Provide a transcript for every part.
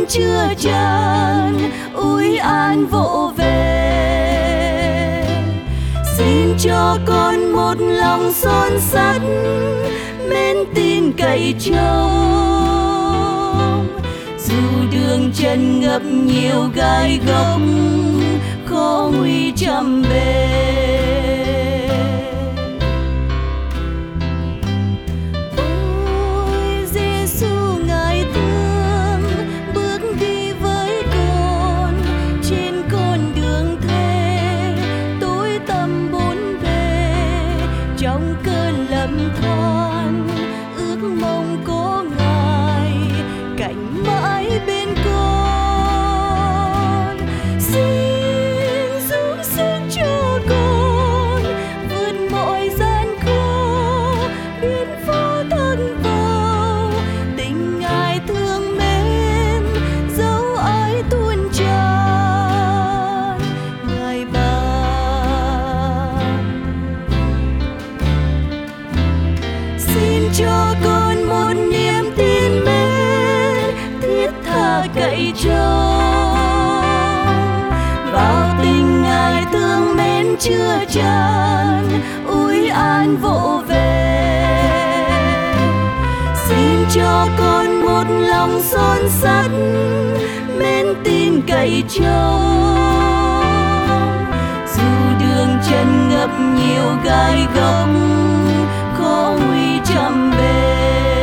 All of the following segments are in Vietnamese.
mến chưa tràn ủi an vỗ về. Xin cho con một lòng son sắt mến tin cậy trông, dù đường chân ngập nhiều gai góc khó nguy trăm bề. Ôi Giêsu ngài thương bước đi với con trên con đường thề tối tăm bốn bề. Trong cơn lầm than ước mong có ngài cạnh mãi bên con. Xin giữ sức cho con vượt mọi gian khó, biến phố thân vào tình ngài thương mến, dấu ái tuôn tràn ngài ban. Xin cho con một niềm tin mến thiết tha cậy trông, vào tình ngài thương mến chưa tràn ủi an vỗ về. Xin cho con một lòng son sắt mến tin cậy trông, dù đường chân ngập nhiều gai góc khó nguy trăm bề.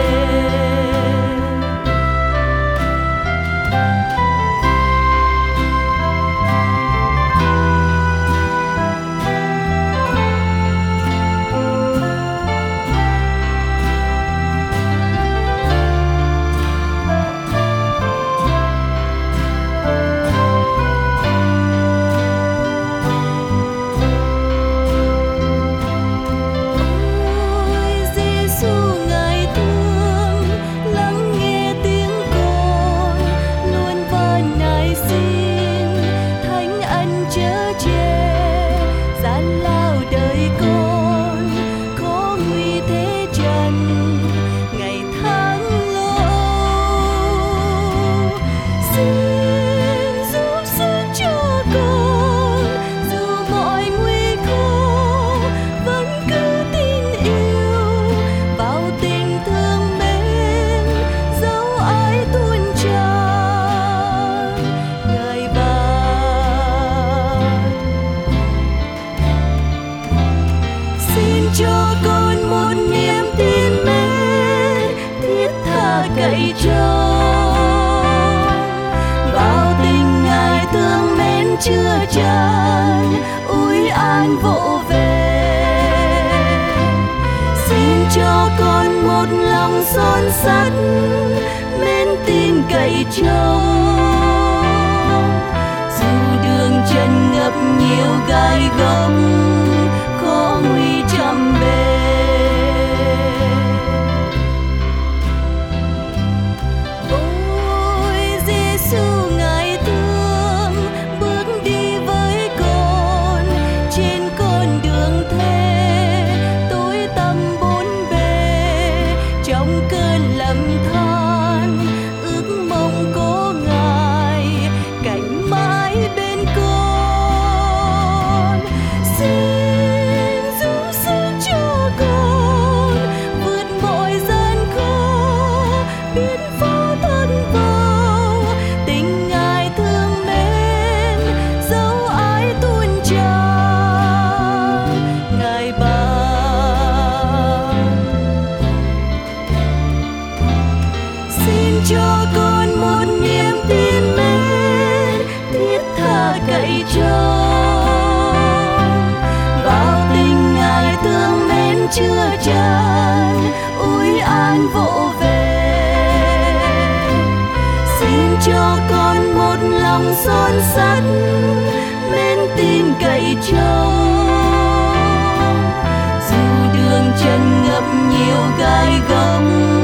Cho con một niềm tin mến thiết tha cậy trông, vào tình ngài thương mến chưa tràn ủi an vỗ về. Xin cho con một lòng son sắt mến tin cậy trông, dù đường chân ngập nhiều gai góc khó nguy trăm bề. Ôi Giêsu ngài thương bước đi với con trên con đường thề tối tăm bốn bề. Trong cơn lầm than ước mong có ngài cạnh mãi bên con. Xin giữ sức cho con vượt mọi gian khó, biến phố thân vào tình ngài thương mến, dấu ái tuôn tràn ngài ban. Xin cho con một niềm tin mến thiết tha cậy trông, vào tình ngài thương mến chưa tràn ủi an vỗ về. Xin cho con một lòng son sắt mến tin cậy trông, dù đường chân ngập nhiều gai góc